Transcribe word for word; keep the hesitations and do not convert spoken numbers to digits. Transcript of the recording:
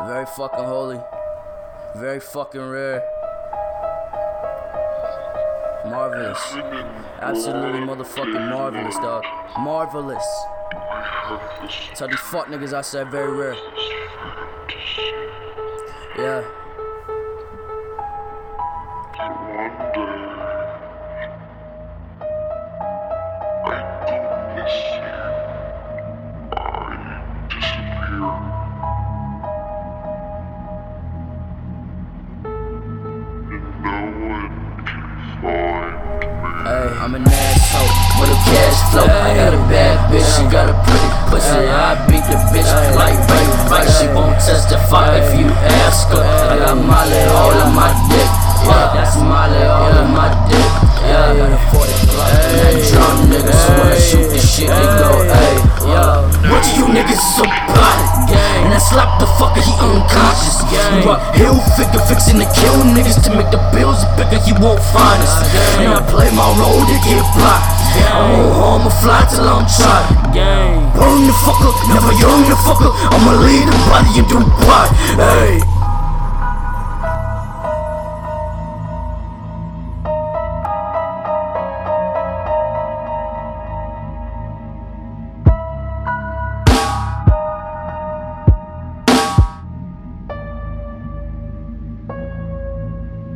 Very fucking holy. Very fucking rare. Marvelous. Absolutely motherfucking marvelous, dog. Marvelous. Tell these fuck niggas I said very rare. Yeah. Hey, I'm an asshole with a cash flow. I got a bad bitch, she got a pretty pussy. I beat the bitch like right, right. She won't testify if you ask her. I got Molly all on my dick. Yeah, that's Molly all on my dick. Yeah, I got a forty Glock and that drum nigga. So when I shoot this shit, they go, hey, yo. What you niggas so body? And I slap the fucker, he unconscious. But he'll figure fixing to kill niggas to make the bills bigger, he won't find us. And I play my role to get blocked. I won't harm or fly till I'm tried. Burn the fucker, never young the fucker. I'ma leave the body and do what? Hey.